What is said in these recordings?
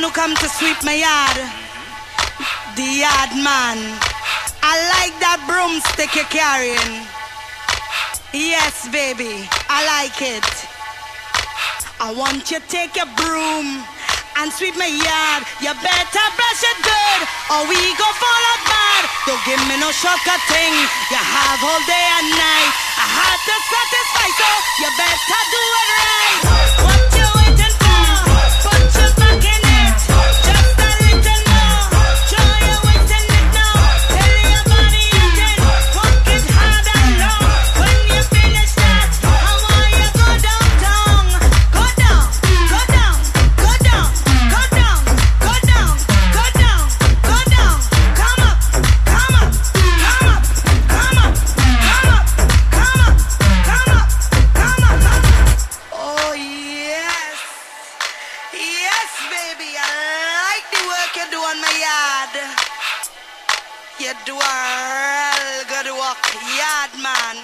who come to sweep my yard. The yard man. I like that broomstick you're carrying. Yes, baby, I like it. I want you to take your broom and sweep my yard. You better brush it good, or we go fall out bad. Don't give me no shortcut thing. You have all day and night. I had to satisfy, so you better do it right. What you waiting for? Put your back in it. Just a little more. Show you wasting it now. Tell your body again. Work it hard and long. When you finish that, I want you go downtown. Go down, go down, go down, go down, go down, go down, go down. Come up, come up, come up, come up, come up, come up, come up, come up. Oh yes, yes, baby, I like the work you do on my yard. You do a real good work, yard man.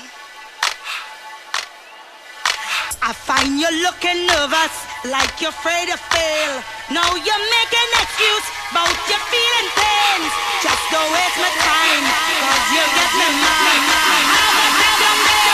I find you looking nervous, like you're afraid to fail. Now you're making excuse about your feeling pains. Just don't waste my time, cause you get me mad. I have a problem there.